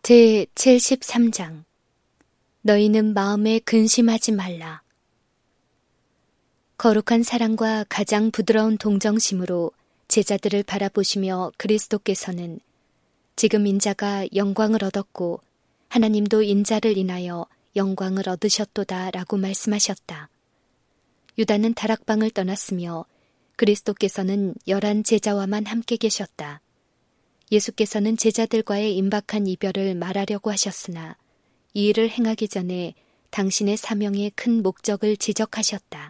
제73장 너희는 마음에 근심하지 말라. 거룩한 사랑과 가장 부드러운 동정심으로 제자들을 바라보시며 그리스도께서는 지금 인자가 영광을 얻었고 하나님도 인자를 인하여 영광을 얻으셨도다 라고 말씀하셨다. 유다는 다락방을 떠났으며 그리스도께서는 11 제자와만 함께 계셨다. 예수께서는 제자들과의 임박한 이별을 말하려고 하셨으나 이 일을 행하기 전에 당신의 사명의 큰 목적을 지적하셨다.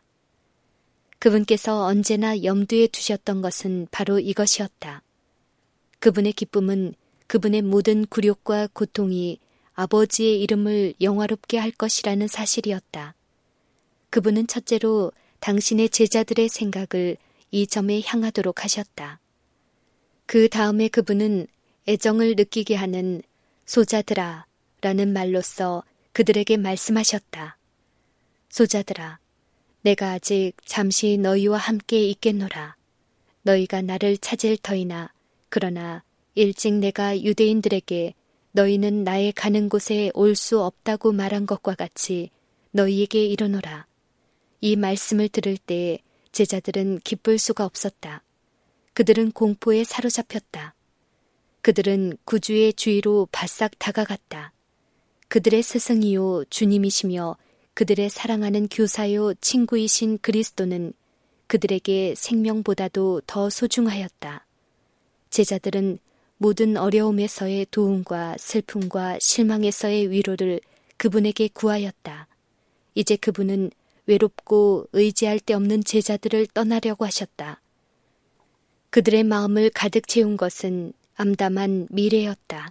그분께서 언제나 염두에 두셨던 것은 바로 이것이었다. 그분의 기쁨은 그분의 모든 굴욕과 고통이 아버지의 이름을 영화롭게 할 것이라는 사실이었다. 그분은 첫째로 당신의 제자들의 생각을 이 점에 향하도록 하셨다. 그 다음에 그분은 애정을 느끼게 하는 소자들아 라는 말로써 그들에게 말씀하셨다. 소자들아, 내가 아직 잠시 너희와 함께 있겠노라. 너희가 나를 찾을 터이나 그러나 일찍 내가 유대인들에게 너희는 나의 가는 곳에 올 수 없다고 말한 것과 같이 너희에게 이르노라. 이 말씀을 들을 때 제자들은 기쁠 수가 없었다. 그들은 공포에 사로잡혔다. 그들은 구주의 주위로 바싹 다가갔다. 그들의 스승이요 주님이시며 그들의 사랑하는 교사요 친구이신 그리스도는 그들에게 생명보다도 더 소중하였다. 제자들은 모든 어려움에서의 도움과 슬픔과 실망에서의 위로를 그분에게 구하였다. 이제 그분은 외롭고 의지할 데 없는 제자들을 떠나려고 하셨다. 그들의 마음을 가득 채운 것은 암담한 미래였다.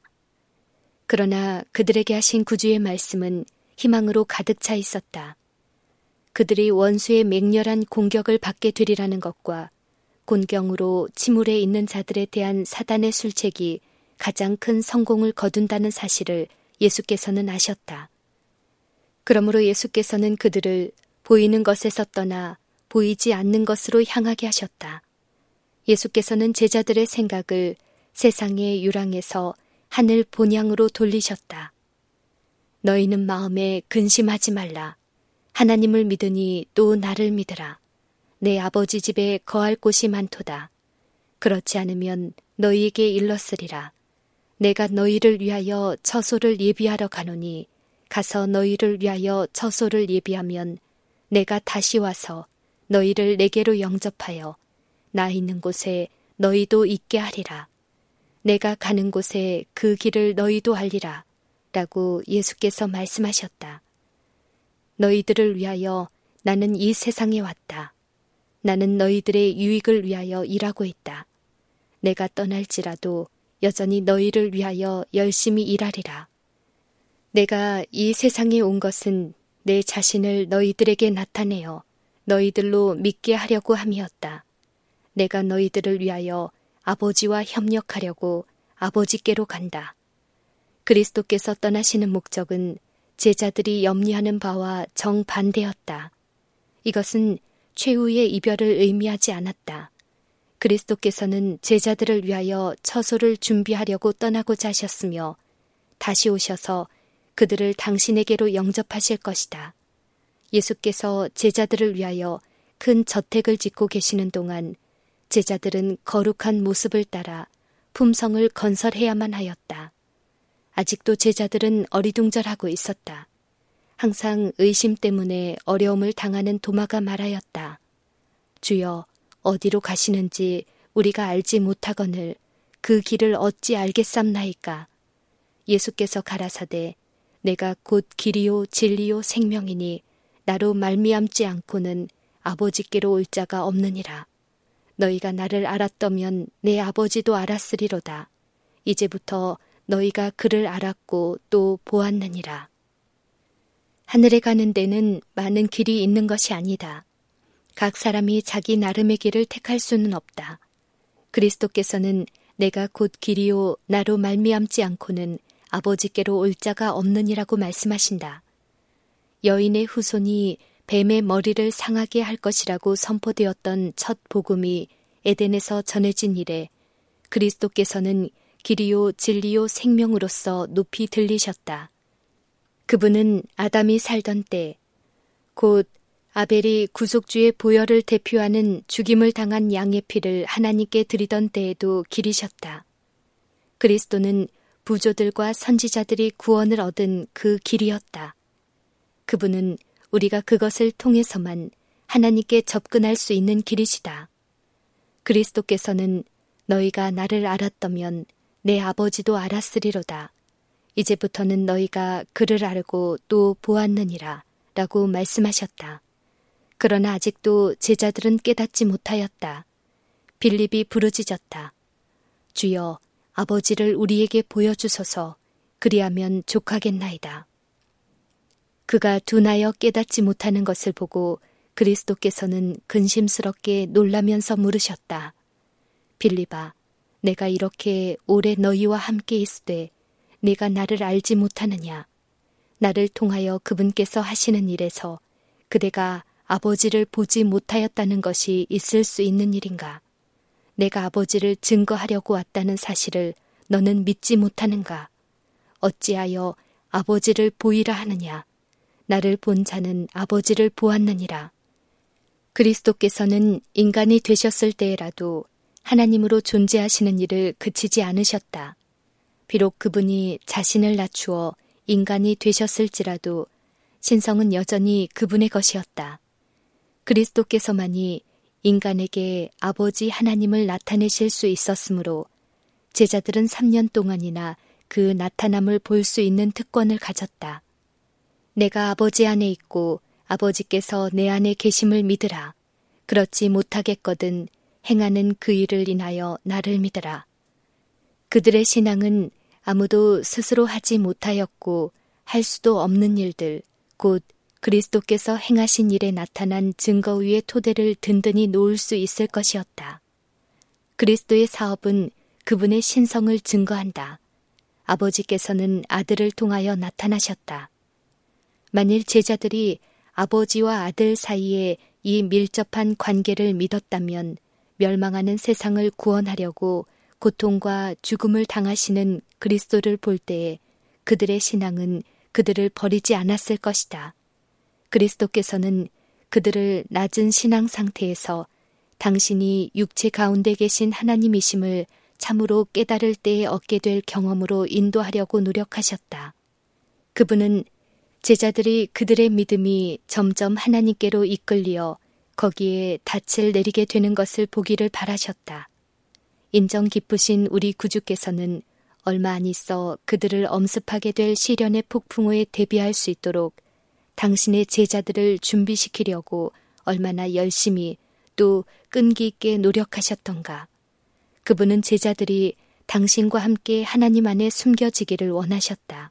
그러나 그들에게 하신 구주의 말씀은 희망으로 가득 차 있었다. 그들이 원수의 맹렬한 공격을 받게 되리라는 것과 곤경으로 침울해 있는 자들에 대한 사단의 술책이 가장 큰 성공을 거둔다는 사실을 예수께서는 아셨다. 그러므로 예수께서는 그들을 보이는 것에서 떠나 보이지 않는 것으로 향하게 하셨다. 예수께서는 제자들의 생각을 세상의 유랑에서 하늘 본향으로 돌리셨다. 너희는 마음에 근심하지 말라. 하나님을 믿으니 또 나를 믿으라. 내 아버지 집에 거할 곳이 많도다. 그렇지 않으면 너희에게 일렀으리라. 내가 너희를 위하여 처소를 예비하러 가노니 가서 너희를 위하여 처소를 예비하면 내가 다시 와서 너희를 내게로 영접하여 나 있는 곳에 너희도 있게 하리라. 내가 가는 곳에 그 길을 너희도 알리라. 라고 예수께서 말씀하셨다. 너희들을 위하여 나는 이 세상에 왔다. 나는 너희들의 유익을 위하여 일하고 있다. 내가 떠날지라도 여전히 너희를 위하여 열심히 일하리라. 내가 이 세상에 온 것은 내 자신을 너희들에게 나타내어 너희들로 믿게 하려고 함이었다. 내가 너희들을 위하여 아버지와 협력하려고 아버지께로 간다. 그리스도께서 떠나시는 목적은 제자들이 염려하는 바와 정반대였다. 이것은 최후의 이별을 의미하지 않았다. 그리스도께서는 제자들을 위하여 처소를 준비하려고 떠나고자 하셨으며 다시 오셔서 그들을 당신에게로 영접하실 것이다. 예수께서 제자들을 위하여 큰 저택을 짓고 계시는 동안 제자들은 거룩한 모습을 따라 품성을 건설해야만 하였다. 아직도 제자들은 어리둥절하고 있었다. 항상 의심 때문에 어려움을 당하는 도마가 말하였다. 주여, 어디로 가시는지 우리가 알지 못하거늘 그 길을 어찌 알겠삼나이까. 예수께서 가라사대 내가 곧 길이요 진리요 생명이니 나로 말미암지 않고는 아버지께로 올 자가 없느니라. 너희가 나를 알았더면 내 아버지도 알았으리로다. 이제부터 너희가 그를 알았고 또 보았느니라. 하늘에 가는 데는 많은 길이 있는 것이 아니다. 각 사람이 자기 나름의 길을 택할 수는 없다. 그리스도께서는 내가 곧 길이요 나로 말미암지 않고는 아버지께로 올 자가 없느니라고 말씀하신다. 여인의 후손이 뱀의 머리를 상하게 할 것이라고 선포되었던 첫 복음이 에덴에서 전해진 이래 그리스도께서는 길이요 진리요 생명으로서 높이 들리셨다. 그분은 아담이 살던 때, 곧 아벨이 구속주의 보혈을 대표하는 죽임을 당한 양의 피를 하나님께 드리던 때에도 길이셨다. 그리스도는 부조들과 선지자들이 구원을 얻은 그 길이었다. 그분은 우리가 그것을 통해서만 하나님께 접근할 수 있는 길이시다. 그리스도께서는 너희가 나를 알았다면 내 아버지도 알았으리로다. 이제부터는 너희가 그를 알고 또 보았느니라 라고 말씀하셨다. 그러나 아직도 제자들은 깨닫지 못하였다. 빌립이 부르짖었다. 주여, 아버지를 우리에게 보여주소서. 그리하면 족하겠나이다. 그가 둔하여 깨닫지 못하는 것을 보고 그리스도께서는 근심스럽게 놀라면서 물으셨다. 빌립아, 내가 이렇게 오래 너희와 함께 있으되 네가 나를 알지 못하느냐? 나를 통하여 그분께서 하시는 일에서 그대가 아버지를 보지 못하였다는 것이 있을 수 있는 일인가? 내가 아버지를 증거하려고 왔다는 사실을 너는 믿지 못하는가? 어찌하여 아버지를 보이라 하느냐? 나를 본 자는 아버지를 보았느니라. 그리스도께서는 인간이 되셨을 때에라도 하나님으로 존재하시는 일을 그치지 않으셨다. 비록 그분이 자신을 낮추어 인간이 되셨을지라도 신성은 여전히 그분의 것이었다. 그리스도께서만이 인간에게 아버지 하나님을 나타내실 수 있었으므로 제자들은 3년 동안이나 그 나타남을 볼 수 있는 특권을 가졌다. 내가 아버지 안에 있고 아버지께서 내 안에 계심을 믿으라. 그렇지 못하겠거든 행하는 그 일을 인하여 나를 믿으라. 그들의 신앙은 아무도 스스로 하지 못하였고 할 수도 없는 일들, 곧 그리스도께서 행하신 일에 나타난 증거 위의 토대를 든든히 놓을 수 있을 것이었다. 그리스도의 사업은 그분의 신성을 증거한다. 아버지께서는 아들을 통하여 나타나셨다. 만일 제자들이 아버지와 아들 사이에 이 밀접한 관계를 믿었다면 멸망하는 세상을 구원하려고 고통과 죽음을 당하시는 그리스도를 볼 때에 그들의 신앙은 그들을 버리지 않았을 것이다. 그리스도께서는 그들을 낮은 신앙 상태에서 당신이 육체 가운데 계신 하나님이심을 참으로 깨달을 때에 얻게 될 경험으로 인도하려고 노력하셨다. 그분은 제자들이 그들의 믿음이 점점 하나님께로 이끌리어 거기에 닻을 내리게 되는 것을 보기를 바라셨다. 인정 깊으신 우리 구주께서는 얼마 안 있어 그들을 엄습하게 될 시련의 폭풍우에 대비할 수 있도록 당신의 제자들을 준비시키려고 얼마나 열심히 또 끈기 있게 노력하셨던가. 그분은 제자들이 당신과 함께 하나님 안에 숨겨지기를 원하셨다.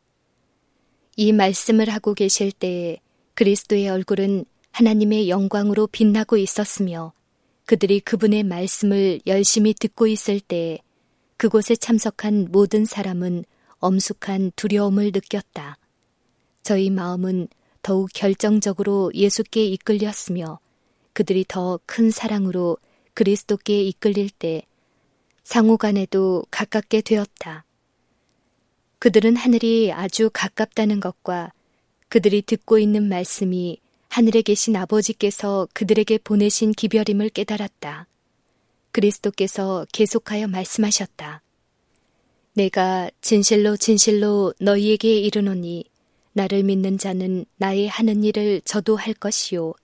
이 말씀을 하고 계실 때에 그리스도의 얼굴은 하나님의 영광으로 빛나고 있었으며 그들이 그분의 말씀을 열심히 듣고 있을 때에 그곳에 참석한 모든 사람은 엄숙한 두려움을 느꼈다. 저희 마음은 더욱 결정적으로 예수께 이끌렸으며 그들이 더 큰 사랑으로 그리스도께 이끌릴 때 상호간에도 가깝게 되었다. 그들은 하늘이 아주 가깝다는 것과 그들이 듣고 있는 말씀이 하늘에 계신 아버지께서 그들에게 보내신 기별임을 깨달았다. 그리스도께서 계속하여 말씀하셨다. 내가 진실로 진실로 너희에게 이르노니 나를 믿는 자는 나의 하는 일을 저도 할 것이요.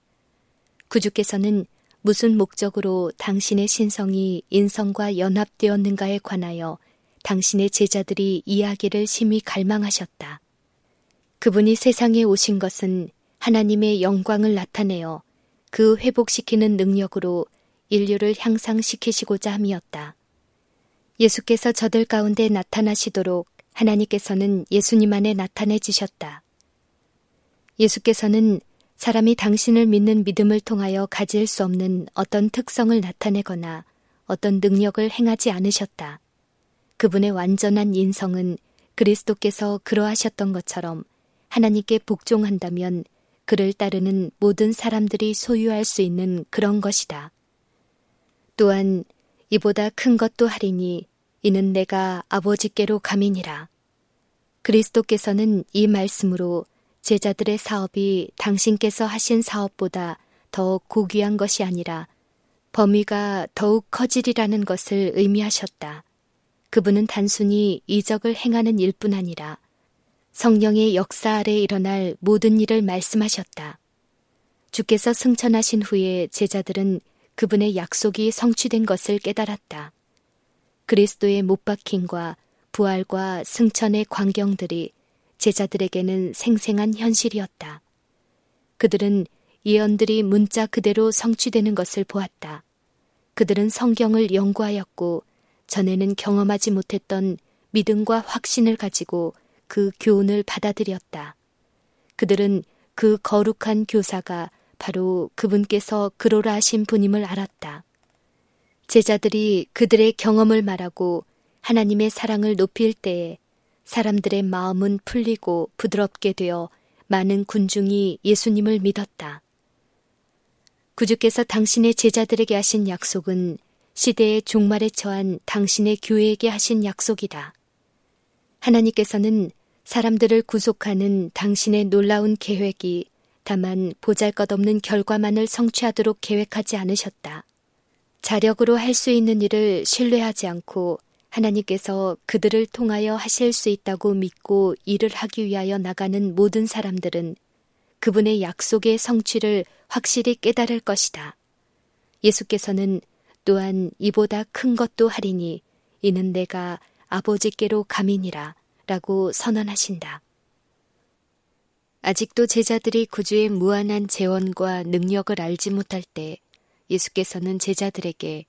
구주께서는 무슨 목적으로 당신의 신성이 인성과 연합되었는가에 관하여 당신의 제자들이 이야기를 심히 갈망하셨다. 그분이 세상에 오신 것은 하나님의 영광을 나타내어 그 회복시키는 능력으로 인류를 향상시키시고자 함이었다. 예수께서 저들 가운데 나타나시도록 하나님께서는 예수님 안에 나타내지셨다. 예수께서는 사람이 당신을 믿는 믿음을 통하여 가질 수 없는 어떤 특성을 나타내거나 어떤 능력을 행하지 않으셨다. 그분의 완전한 인성은 그리스도께서 그러하셨던 것처럼 하나님께 복종한다면 그를 따르는 모든 사람들이 소유할 수 있는 그런 것이다. 또한 이보다 큰 것도 하리니 이는 내가 아버지께로 감이니라. 그리스도께서는 이 말씀으로 제자들의 사업이 당신께서 하신 사업보다 더 고귀한 것이 아니라 범위가 더욱 커지리라는 것을 의미하셨다. 그분은 단순히 이적을 행하는 일뿐 아니라 성령의 역사 아래 일어날 모든 일을 말씀하셨다. 주께서 승천하신 후에 제자들은 그분의 약속이 성취된 것을 깨달았다. 그리스도의 못 박힘과 부활과 승천의 광경들이 제자들에게는 생생한 현실이었다. 그들은 예언들이 문자 그대로 성취되는 것을 보았다. 그들은 성경을 연구하였고 전에는 경험하지 못했던 믿음과 확신을 가지고 그 교훈을 받아들였다. 그들은 그 거룩한 교사가 바로 그분께서 그로라 하신 분임을 알았다. 제자들이 그들의 경험을 말하고 하나님의 사랑을 높일 때에 사람들의 마음은 풀리고 부드럽게 되어 많은 군중이 예수님을 믿었다. 구주께서 당신의 제자들에게 하신 약속은 시대의 종말에 처한 당신의 교회에게 하신 약속이다. 하나님께서는 사람들을 구속하는 당신의 놀라운 계획이 다만 보잘것없는 결과만을 성취하도록 계획하지 않으셨다. 자력으로 할 수 있는 일을 신뢰하지 않고 하나님께서 그들을 통하여 하실 수 있다고 믿고 일을 하기 위하여 나가는 모든 사람들은 그분의 약속의 성취를 확실히 깨달을 것이다. 예수께서는 또한 이보다 큰 것도 하리니 이는 내가 아버지께로 감이니라 라고 선언하신다. 아직도 제자들이 구주의 무한한 재원과 능력을 알지 못할 때 예수께서는 제자들에게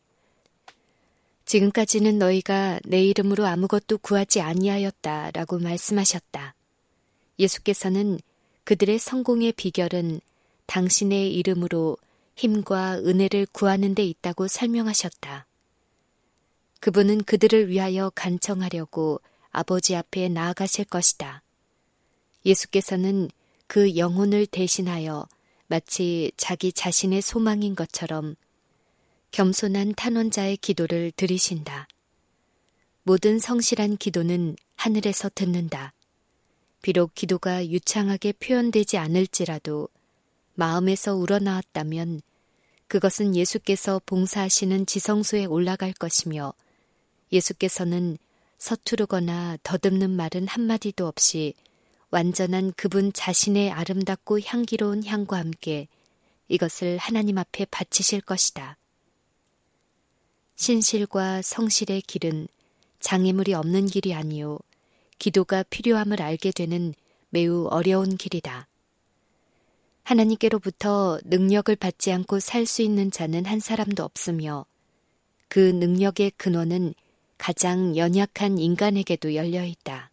지금까지는 너희가 내 이름으로 아무것도 구하지 아니하였다 라고 말씀하셨다. 예수께서는 그들의 성공의 비결은 당신의 이름으로 힘과 은혜를 구하는 데 있다고 설명하셨다. 그분은 그들을 위하여 간청하려고 아버지 앞에 나아가실 것이다. 예수께서는 그 영혼을 대신하여 마치 자기 자신의 소망인 것처럼 겸손한 탄원자의 기도를 들으신다. 모든 성실한 기도는 하늘에서 듣는다. 비록 기도가 유창하게 표현되지 않을지라도 마음에서 우러나왔다면 그것은 예수께서 봉사하시는 지성소에 올라갈 것이며 예수께서는 서투르거나 더듬는 말은 한마디도 없이 완전한 그분 자신의 아름답고 향기로운 향과 함께 이것을 하나님 앞에 바치실 것이다. 신실과 성실의 길은 장애물이 없는 길이 아니요 기도가 필요함을 알게 되는 매우 어려운 길이다. 하나님께로부터 능력을 받지 않고 살 수 있는 자는 한 사람도 없으며 그 능력의 근원은 가장 연약한 인간에게도 열려 있다.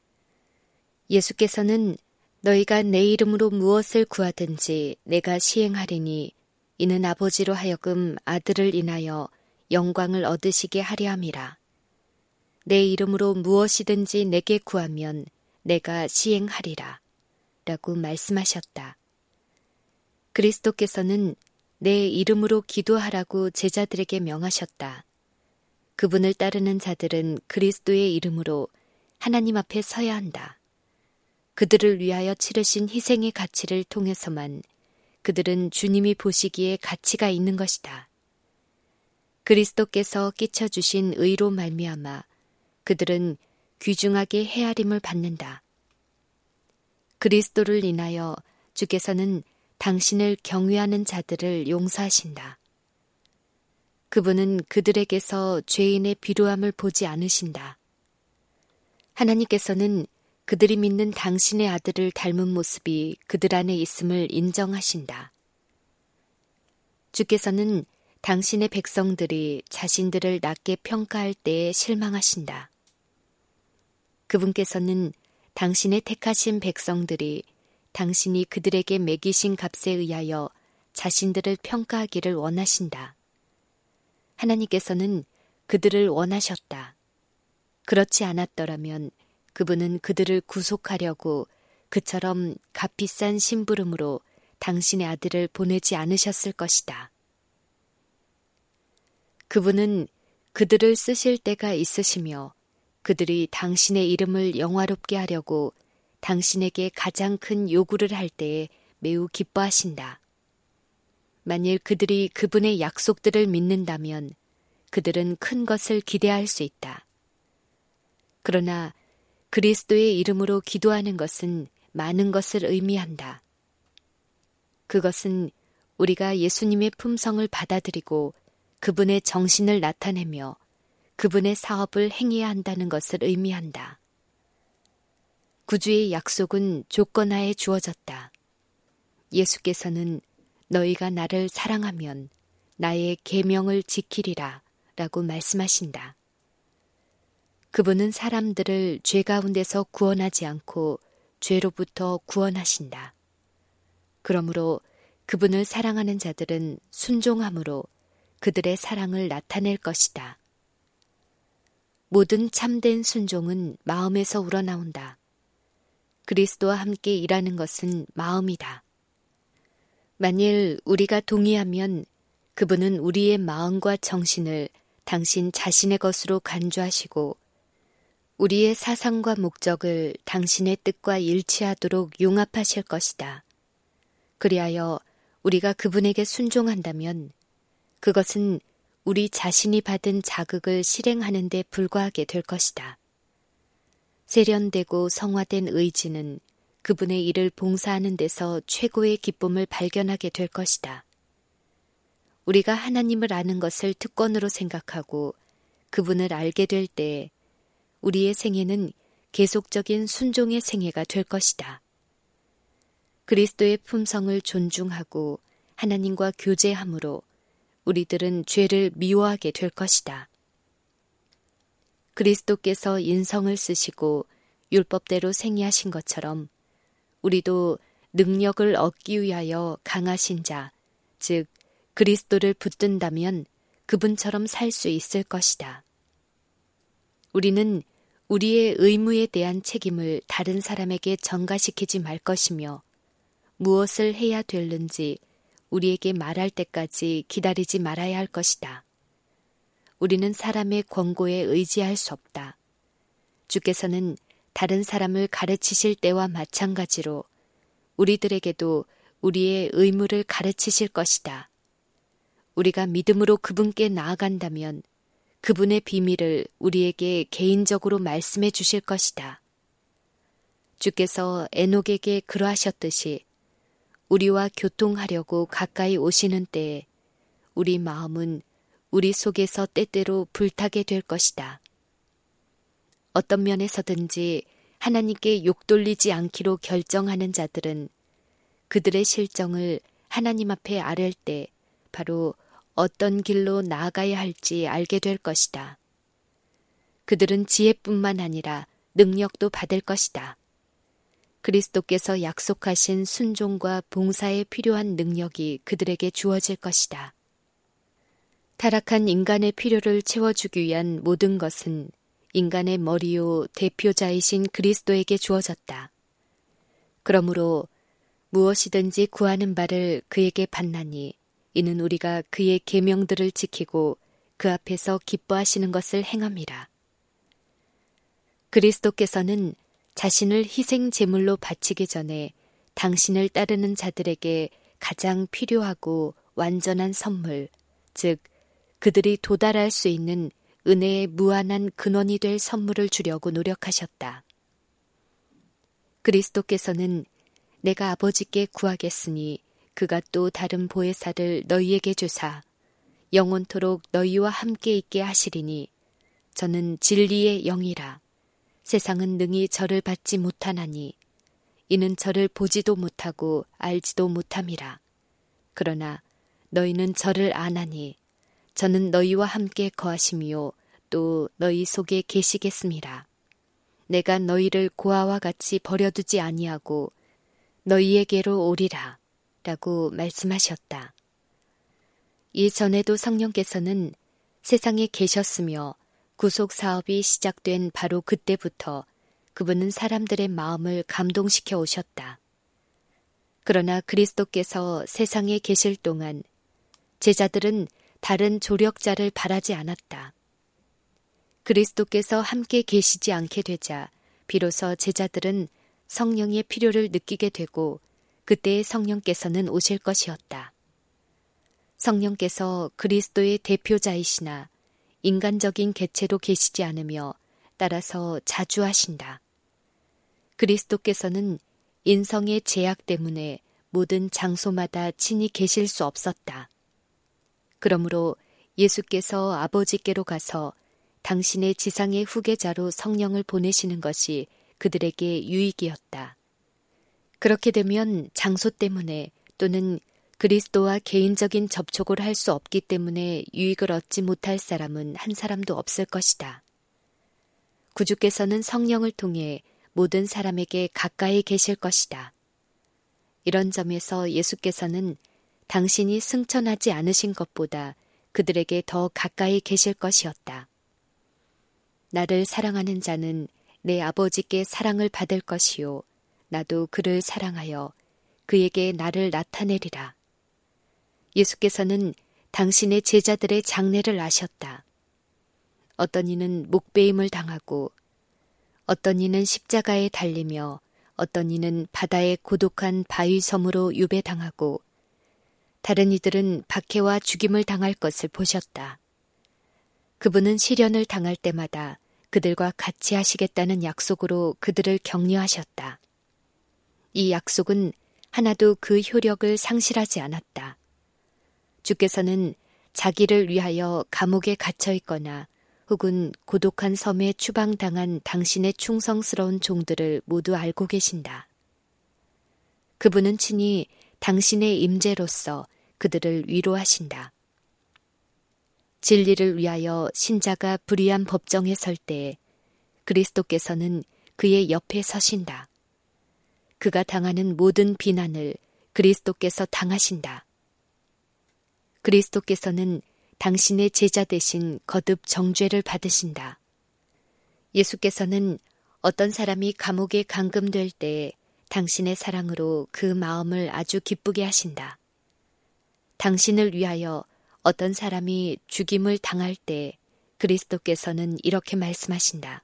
예수께서는 너희가 내 이름으로 무엇을 구하든지 내가 시행하리니 이는 아버지로 하여금 아들을 인하여 영광을 얻으시게 하려 함이라. 내 이름으로 무엇이든지 내게 구하면 내가 시행하리라. 라고 말씀하셨다. 그리스도께서는 내 이름으로 기도하라고 제자들에게 명하셨다. 그분을 따르는 자들은 그리스도의 이름으로 하나님 앞에 서야 한다. 그들을 위하여 치르신 희생의 가치를 통해서만 그들은 주님이 보시기에 가치가 있는 것이다. 그리스도께서 끼쳐주신 의로 말미암아 그들은 귀중하게 헤아림을 받는다. 그리스도를 인하여 주께서는 당신을 경외하는 자들을 용서하신다. 그분은 그들에게서 죄인의 비루함을 보지 않으신다. 하나님께서는 그들이 믿는 당신의 아들을 닮은 모습이 그들 안에 있음을 인정하신다. 주께서는 당신의 백성들이 자신들을 낮게 평가할 때에 실망하신다. 그분께서는 당신의 택하신 백성들이 당신이 그들에게 매기신 값에 의하여 자신들을 평가하기를 원하신다. 하나님께서는 그들을 원하셨다. 그렇지 않았더라면 그분은 그들을 구속하려고 그처럼 값비싼 심부름으로 당신의 아들을 보내지 않으셨을 것이다. 그분은 그들을 쓰실 때가 있으시며 그들이 당신의 이름을 영화롭게 하려고 당신에게 가장 큰 요구를 할 때에 매우 기뻐하신다. 만일 그들이 그분의 약속들을 믿는다면 그들은 큰 것을 기대할 수 있다. 그러나 그리스도의 이름으로 기도하는 것은 많은 것을 의미한다. 그것은 우리가 예수님의 품성을 받아들이고 그분의 정신을 나타내며 그분의 사업을 행해야 한다는 것을 의미한다. 구주의 약속은 조건하에 주어졌다. 예수께서는 너희가 나를 사랑하면 나의 계명을 지키리라 라고 말씀하신다. 그분은 사람들을 죄 가운데서 구원하지 않고 죄로부터 구원하신다. 그러므로 그분을 사랑하는 자들은 순종함으로 그들의 사랑을 나타낼 것이다. 모든 참된 순종은 마음에서 우러나온다. 그리스도와 함께 일하는 것은 마음이다. 만일 우리가 동의하면 그분은 우리의 마음과 정신을 당신 자신의 것으로 간주하시고 우리의 사상과 목적을 당신의 뜻과 일치하도록 융합하실 것이다. 그리하여 우리가 그분에게 순종한다면 그것은 우리 자신이 받은 자극을 실행하는 데 불과하게 될 것이다. 세련되고 성화된 의지는 그분의 일을 봉사하는 데서 최고의 기쁨을 발견하게 될 것이다. 우리가 하나님을 아는 것을 특권으로 생각하고 그분을 알게 될 때에 우리의 생애는 계속적인 순종의 생애가 될 것이다. 그리스도의 품성을 존중하고 하나님과 교제함으로 우리들은 죄를 미워하게 될 것이다. 그리스도께서 인성을 쓰시고 율법대로 생애하신 것처럼 우리도 능력을 얻기 위하여 강하신 자, 즉 그리스도를 붙든다면 그분처럼 살 수 있을 것이다. 우리는 우리의 의무에 대한 책임을 다른 사람에게 전가시키지 말 것이며 무엇을 해야 되는지 우리에게 말할 때까지 기다리지 말아야 할 것이다. 우리는 사람의 권고에 의지할 수 없다. 주께서는 다른 사람을 가르치실 때와 마찬가지로 우리들에게도 우리의 의무를 가르치실 것이다. 우리가 믿음으로 그분께 나아간다면 그분의 비밀을 우리에게 개인적으로 말씀해 주실 것이다. 주께서 에녹에게 그러하셨듯이 우리와 교통하려고 가까이 오시는 때에 우리 마음은 우리 속에서 때때로 불타게 될 것이다. 어떤 면에서든지 하나님께 욕돌리지 않기로 결정하는 자들은 그들의 실정을 하나님 앞에 아랠 때 바로 어떤 길로 나아가야 할지 알게 될 것이다. 그들은 지혜뿐만 아니라 능력도 받을 것이다. 그리스도께서 약속하신 순종과 봉사에 필요한 능력이 그들에게 주어질 것이다. 타락한 인간의 필요를 채워주기 위한 모든 것은 인간의 머리요 대표자이신 그리스도에게 주어졌다. 그러므로 무엇이든지 구하는 바를 그에게 받나니 이는 우리가 그의 계명들을 지키고 그 앞에서 기뻐하시는 것을 행함이라. 그리스도께서는 자신을 희생 제물로 바치기 전에 당신을 따르는 자들에게 가장 필요하고 완전한 선물, 즉 그들이 도달할 수 있는 은혜의 무한한 근원이 될 선물을 주려고 노력하셨다. 그리스도께서는 내가 아버지께 구하겠으니 그가 또 다른 보혜사를 너희에게 주사 영원토록 너희와 함께 있게 하시리니 저는 진리의 영이라. 세상은 능히 저를 받지 못하나니 이는 저를 보지도 못하고 알지도 못함이라. 그러나 너희는 저를 아나니 저는 너희와 함께 거하심이요 또 너희 속에 계시겠음이라. 내가 너희를 고아와 같이 버려두지 아니하고 너희에게로 오리라 라고 말씀하셨다. 이전에도 성령께서는 세상에 계셨으며 구속 사업이 시작된 바로 그때부터 그분은 사람들의 마음을 감동시켜 오셨다. 그러나 그리스도께서 세상에 계실 동안 제자들은 다른 조력자를 바라지 않았다. 그리스도께서 함께 계시지 않게 되자 비로소 제자들은 성령의 필요를 느끼게 되고 그때 성령께서는 오실 것이었다. 성령께서 그리스도의 대표자이시나 인간적인 개체로 계시지 않으며 따라서 자주 하신다. 그리스도께서는 인성의 제약 때문에 모든 장소마다 친히 계실 수 없었다. 그러므로 예수께서 아버지께로 가서 당신의 지상의 후계자로 성령을 보내시는 것이 그들에게 유익이었다. 그렇게 되면 장소 때문에 또는 그리스도와 개인적인 접촉을 할 수 없기 때문에 유익을 얻지 못할 사람은 한 사람도 없을 것이다. 구주께서는 성령을 통해 모든 사람에게 가까이 계실 것이다. 이런 점에서 예수께서는 당신이 승천하지 않으신 것보다 그들에게 더 가까이 계실 것이었다. 나를 사랑하는 자는 내 아버지께 사랑을 받을 것이요 나도 그를 사랑하여 그에게 나를 나타내리라. 예수께서는 당신의 제자들의 장래를 아셨다. 어떤 이는 목베임을 당하고 어떤 이는 십자가에 달리며 어떤 이는 바다의 고독한 바위 섬으로 유배당하고 다른 이들은 박해와 죽임을 당할 것을 보셨다. 그분은 시련을 당할 때마다 그들과 같이 하시겠다는 약속으로 그들을 격려하셨다. 이 약속은 하나도 그 효력을 상실하지 않았다. 주께서는 자기를 위하여 감옥에 갇혀 있거나 혹은 고독한 섬에 추방당한 당신의 충성스러운 종들을 모두 알고 계신다. 그분은 친히 당신의 임재로서 그들을 위로하신다. 진리를 위하여 신자가 불의한 법정에 설 때에 그리스도께서는 그의 옆에 서신다. 그가 당하는 모든 비난을 그리스도께서 당하신다. 그리스도께서는 당신의 제자 대신 거듭 정죄를 받으신다. 예수께서는 어떤 사람이 감옥에 감금될 때에 당신의 사랑으로 그 마음을 아주 기쁘게 하신다. 당신을 위하여 어떤 사람이 죽임을 당할 때 그리스도께서는 이렇게 말씀하신다.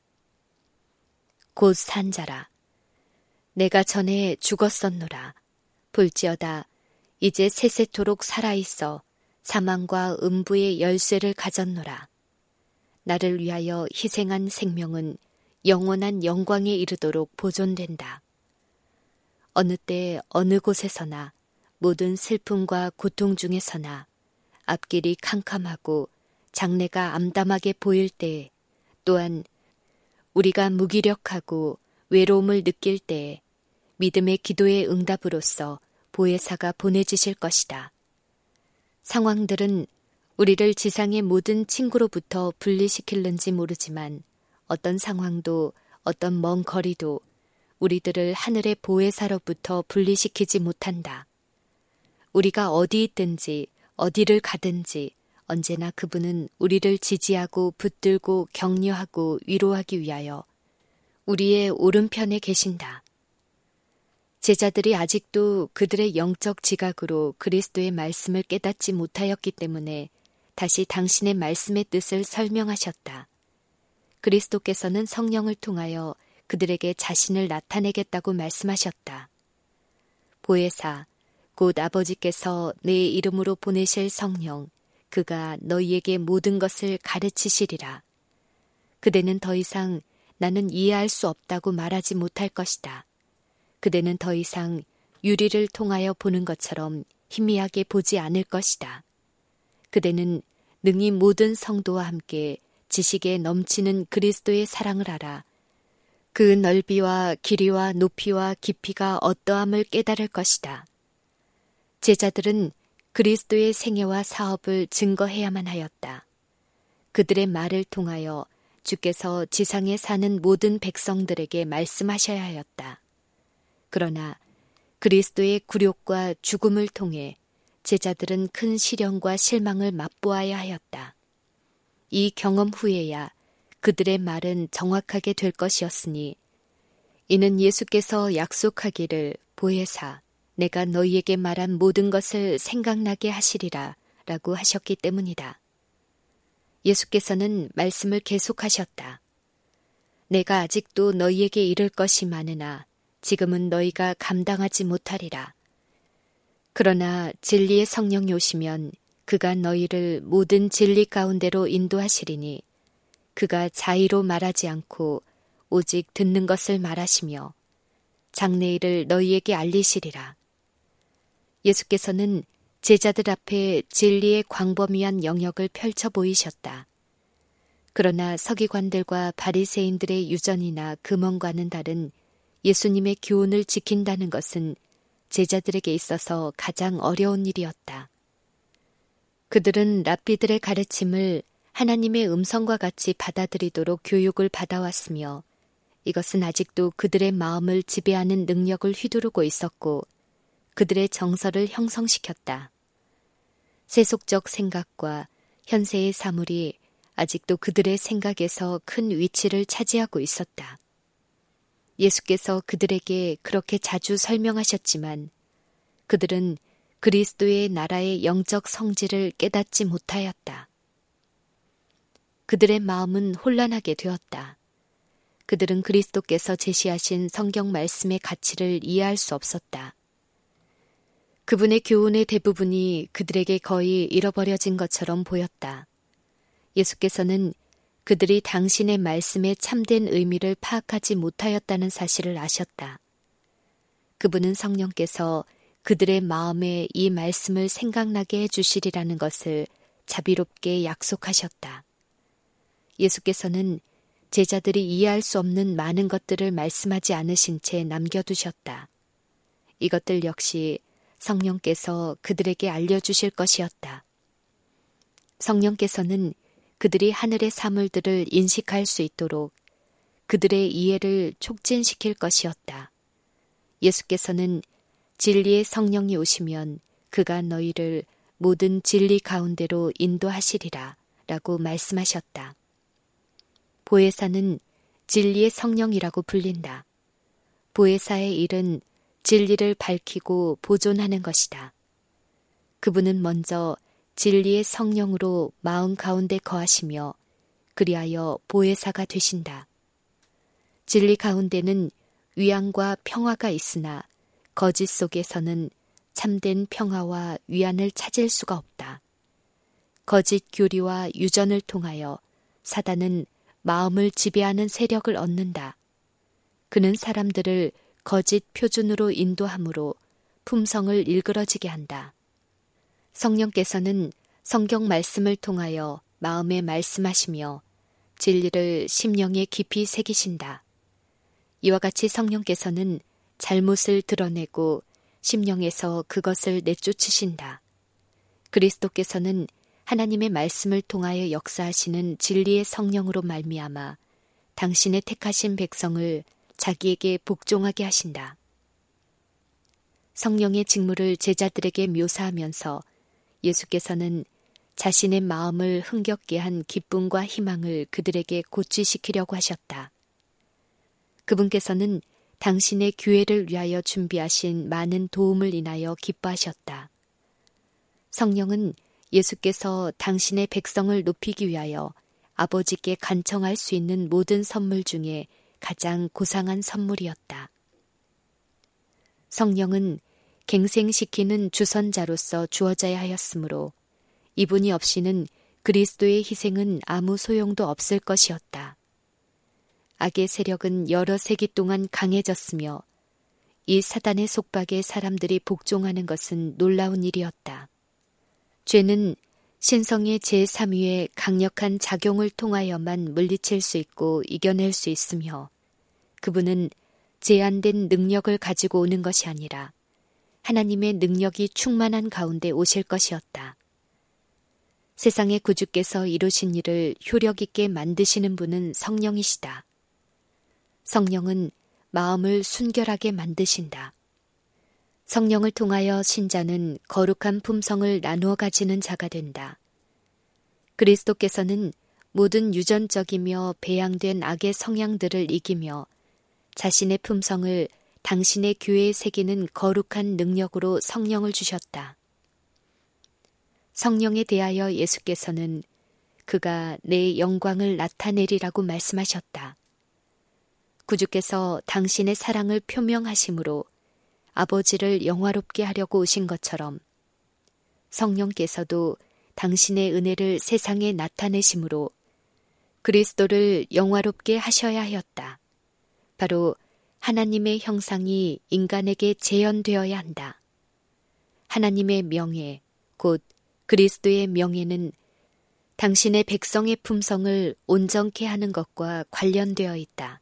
곧 산 자라. 내가 전에 죽었었노라. 볼지어다 이제 세세토록 살아있어 사망과 음부의 열쇠를 가졌노라. 나를 위하여 희생한 생명은 영원한 영광에 이르도록 보존된다. 어느 때 어느 곳에서나 모든 슬픔과 고통 중에서나 앞길이 캄캄하고 장래가 암담하게 보일 때에 또한 우리가 무기력하고 외로움을 느낄 때에 믿음의 기도의 응답으로서 보혜사가 보내주실 것이다. 상황들은 우리를 지상의 모든 친구로부터 분리시킬는지 모르지만 어떤 상황도 어떤 먼 거리도 우리들을 하늘의 보혜사로부터 분리시키지 못한다. 우리가 어디 있든지 어디를 가든지 언제나 그분은 우리를 지지하고 붙들고 격려하고 위로하기 위하여 우리의 오른편에 계신다. 제자들이 아직도 그들의 영적 지각으로 그리스도의 말씀을 깨닫지 못하였기 때문에 다시 당신의 말씀의 뜻을 설명하셨다. 그리스도께서는 성령을 통하여 그들에게 자신을 나타내겠다고 말씀하셨다. 보혜사, 곧 아버지께서 내 이름으로 보내실 성령, 그가 너희에게 모든 것을 가르치시리라. 그대는 더 이상 나는 이해할 수 없다고 말하지 못할 것이다. 그대는 더 이상 유리를 통하여 보는 것처럼 희미하게 보지 않을 것이다. 그대는 능히 모든 성도와 함께 지식에 넘치는 그리스도의 사랑을 알아 그 넓이와 길이와 높이와 깊이가 어떠함을 깨달을 것이다. 제자들은 그리스도의 생애와 사업을 증거해야만 하였다. 그들의 말을 통하여 주께서 지상에 사는 모든 백성들에게 말씀하셔야 하였다. 그러나 그리스도의 굴욕과 죽음을 통해 제자들은 큰 시련과 실망을 맛보아야 하였다. 이 경험 후에야 그들의 말은 정확하게 될 것이었으니 이는 예수께서 약속하기를 보혜사, 내가 너희에게 말한 모든 것을 생각나게 하시리라 라고 하셨기 때문이다. 예수께서는 말씀을 계속하셨다. 내가 아직도 너희에게 이를 것이 많으나 지금은 너희가 감당하지 못하리라. 그러나 진리의 성령이 오시면 그가 너희를 모든 진리 가운데로 인도하시리니 그가 자의로 말하지 않고 오직 듣는 것을 말하시며 장래일을 너희에게 알리시리라. 예수께서는 제자들 앞에 진리의 광범위한 영역을 펼쳐 보이셨다. 그러나 서기관들과 바리새인들의 유전이나 금언과는 다른 예수님의 교훈을 지킨다는 것은 제자들에게 있어서 가장 어려운 일이었다. 그들은 랍비들의 가르침을 하나님의 음성과 같이 받아들이도록 교육을 받아왔으며 이것은 아직도 그들의 마음을 지배하는 능력을 휘두르고 있었고 그들의 정서를 형성시켰다. 세속적 생각과 현세의 사물이 아직도 그들의 생각에서 큰 위치를 차지하고 있었다. 예수께서 그들에게 그렇게 자주 설명하셨지만 그들은 그리스도의 나라의 영적 성질을 깨닫지 못하였다. 그들의 마음은 혼란하게 되었다. 그들은 그리스도께서 제시하신 성경 말씀의 가치를 이해할 수 없었다. 그분의 교훈의 대부분이 그들에게 거의 잃어버려진 것처럼 보였다. 예수께서는 그들이 당신의 말씀의 참된 의미를 파악하지 못하였다는 사실을 아셨다. 그분은 성령께서 그들의 마음에 이 말씀을 생각나게 해주시리라는 것을 자비롭게 약속하셨다. 예수께서는 제자들이 이해할 수 없는 많은 것들을 말씀하지 않으신 채 남겨두셨다. 이것들 역시 성령께서 그들에게 알려주실 것이었다. 성령께서는 그들이 하늘의 사물들을 인식할 수 있도록 그들의 이해를 촉진시킬 것이었다. 예수께서는 진리의 성령이 오시면 그가 너희를 모든 진리 가운데로 인도하시리라 라고 말씀하셨다. 보혜사는 진리의 성령이라고 불린다. 보혜사의 일은 진리를 밝히고 보존하는 것이다. 그분은 먼저 진리의 성령으로 마음 가운데 거하시며 그리하여 보혜사가 되신다. 진리 가운데는 위안과 평화가 있으나 거짓 속에서는 참된 평화와 위안을 찾을 수가 없다. 거짓 교리와 유전을 통하여 사단은 마음을 지배하는 세력을 얻는다. 그는 사람들을 거짓 표준으로 인도함으로 품성을 일그러지게 한다. 성령께서는 성경 말씀을 통하여 마음에 말씀하시며 진리를 심령에 깊이 새기신다. 이와 같이 성령께서는 잘못을 드러내고 심령에서 그것을 내쫓으신다. 그리스도께서는 하나님의 말씀을 통하여 역사하시는 진리의 성령으로 말미암아 당신의 택하신 백성을 자기에게 복종하게 하신다. 성령의 직무를 제자들에게 묘사하면서 예수께서는 자신의 마음을 흥겹게 한 기쁨과 희망을 그들에게 고취시키려고 하셨다. 그분께서는 당신의 교회를 위하여 준비하신 많은 도움을 인하여 기뻐하셨다. 성령은 예수께서 당신의 백성을 높이기 위하여 아버지께 간청할 수 있는 모든 선물 중에 가장 고상한 선물이었다. 성령은 갱생시키는 주선자로서 주어져야 하였으므로 이분이 없이는 그리스도의 희생은 아무 소용도 없을 것이었다. 악의 세력은 여러 세기 동안 강해졌으며 이 사단의 속박에 사람들이 복종하는 것은 놀라운 일이었다. 죄는 신성의 제3위의 강력한 작용을 통하여만 물리칠 수 있고 이겨낼 수 있으며 그분은 제한된 능력을 가지고 오는 것이 아니라 하나님의 능력이 충만한 가운데 오실 것이었다. 세상의 구주께서 이루신 일을 효력 있게 만드시는 분은 성령이시다. 성령은 마음을 순결하게 만드신다. 성령을 통하여 신자는 거룩한 품성을 나누어 가지는 자가 된다. 그리스도께서는 모든 유전적이며 배양된 악의 성향들을 이기며 자신의 품성을 당신의 교회에 새기는 거룩한 능력으로 성령을 주셨다. 성령에 대하여 예수께서는 그가 내 영광을 나타내리라고 말씀하셨다. 구주께서 당신의 사랑을 표명하심으로 아버지를 영화롭게 하려고 오신 것처럼 성령께서도 당신의 은혜를 세상에 나타내심으로 그리스도를 영화롭게 하셔야 하였다. 바로 하나님의 형상이 인간에게 재현되어야 한다. 하나님의 명예, 곧 그리스도의 명예는 당신의 백성의 품성을 온전케 하는 것과 관련되어 있다.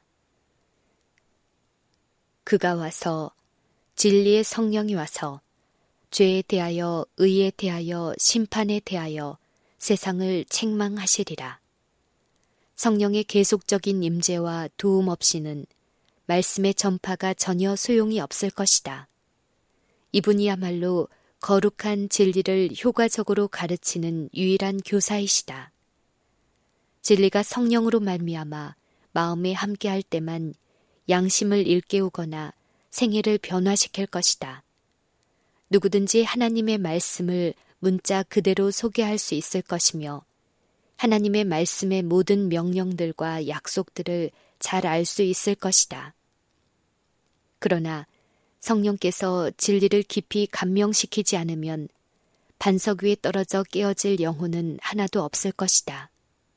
그가 와서 진리의 성령이 와서 죄에 대하여 의에 대하여 심판에 대하여 세상을 책망하시리라. 성령의 계속적인 임재와 도움 없이는 말씀의 전파가 전혀 소용이 없을 것이다. 이분이야말로 거룩한 진리를 효과적으로 가르치는 유일한 교사이시다. 진리가 성령으로 말미암아 마음에 함께할 때만 양심을 일깨우거나 생애를 변화시킬 것이다. 누구든지 하나님의 말씀을 문자 그대로 소개할 수 있을 것이며 하나님의 말씀의 모든 명령들과 약속들을 잘 알 수 있을 것이다. 그러나 성령께서 진리를 깊이 감명시키지 않으면 반석 위에 떨어져 깨어질 영혼은 하나도 없을 것이다.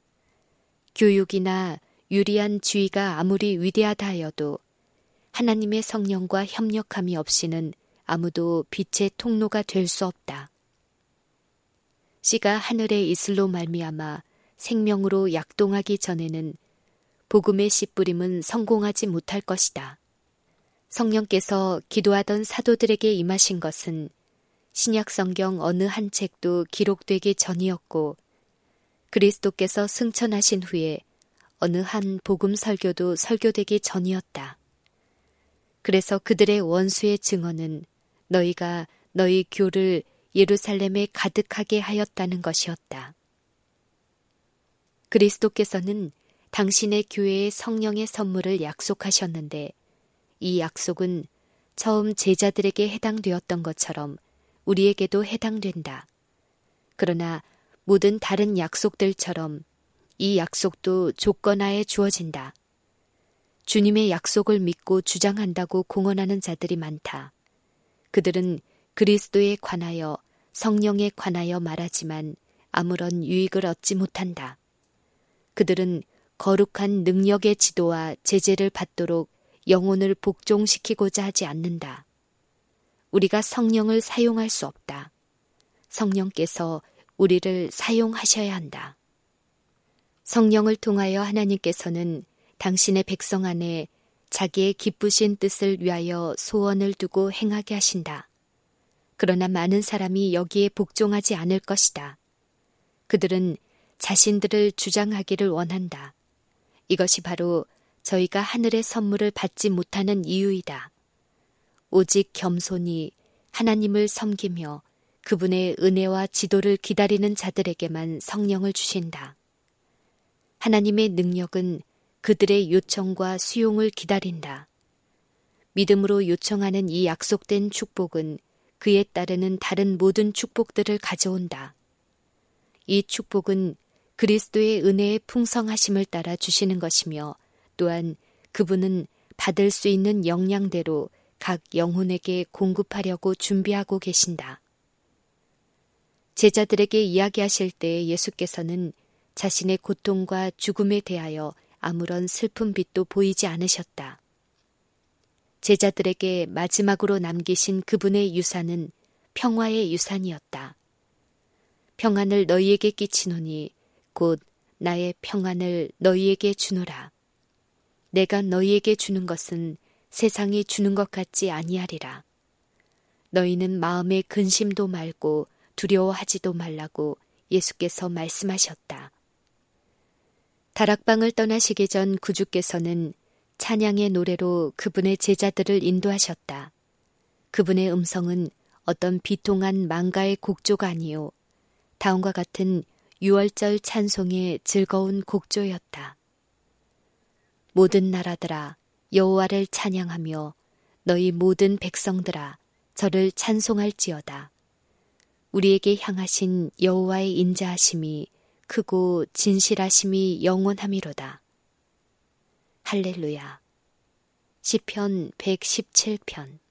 교육이나 유리한 주의가 아무리 위대하다 하여도 하나님의 성령과 협력함이 없이는 아무도 빛의 통로가 될 수 없다. 씨가 하늘에 이슬로 말미암아 생명으로 약동하기 전에는 복음의 씨뿌림은 성공하지 못할 것이다. 성령께서 기도하던 사도들에게 임하신 것은 신약 성경 어느 한 책도 기록되기 전이었고 그리스도께서 승천하신 후에 어느 한 복음 설교도 설교되기 전이었다. 그래서 그들의 원수의 증언은 너희가 너희 교를 예루살렘에 가득하게 하였다는 것이었다. 그리스도께서는 당신의 교회에 성령의 선물을 약속하셨는데 이 약속은 처음 제자들에게 해당되었던 것처럼 우리에게도 해당된다. 그러나 모든 다른 약속들처럼 이 약속도 조건하에 주어진다. 주님의 약속을 믿고 주장한다고 공언하는 자들이 많다. 그들은 그리스도에 관하여 성령에 관하여 말하지만 아무런 유익을 얻지 못한다. 그들은 거룩한 능력의 지도와 제재를 받도록 영혼을 복종시키고자 하지 않는다. 우리가 성령을 사용할 수 없다. 성령께서 우리를 사용하셔야 한다. 성령을 통하여 하나님께서는 당신의 백성 안에 자기의 기쁘신 뜻을 위하여 소원을 두고 행하게 하신다. 그러나 많은 사람이 여기에 복종하지 않을 것이다. 그들은 자신들을 주장하기를 원한다. 이것이 바로 저희가 하늘의 선물을 받지 못하는 이유이다. 오직 겸손히 하나님을 섬기며 그분의 은혜와 지도를 기다리는 자들에게만 성령을 주신다. 하나님의 능력은 그들의 요청과 수용을 기다린다. 믿음으로 요청하는 이 약속된 축복은 그에 따르는 다른 모든 축복들을 가져온다. 이 축복은 그리스도의 은혜의 풍성하심을 따라 주시는 것이며 또한 그분은 받을 수 있는 역량대로 각 영혼에게 공급하려고 준비하고 계신다. 제자들에게 이야기하실 때 예수께서는 자신의 고통과 죽음에 대하여 아무런 슬픈 빛도 보이지 않으셨다. 제자들에게 마지막으로 남기신 그분의 유산은 평화의 유산이었다. 평안을 너희에게 끼치노니 곧 나의 평안을 너희에게 주노라. 내가 너희에게 주는 것은 세상이 주는 것 같지 아니하리라. 너희는 마음에 근심도 말고 두려워하지도 말라고 예수께서 말씀하셨다. 다락방을 떠나시기 전 구주께서는 찬양의 노래로 그분의 제자들을 인도하셨다. 그분의 음성은 어떤 비통한 망가의 곡조가 아니요 다음과 같은 유월절 찬송의 즐거운 곡조였다. 모든 나라들아 여호와를 찬양하며 너희 모든 백성들아 저를 찬송할지어다. 우리에게 향하신 여호와의 인자하심이 크고 진실하심이 영원함이로다. 할렐루야. 시편 117편.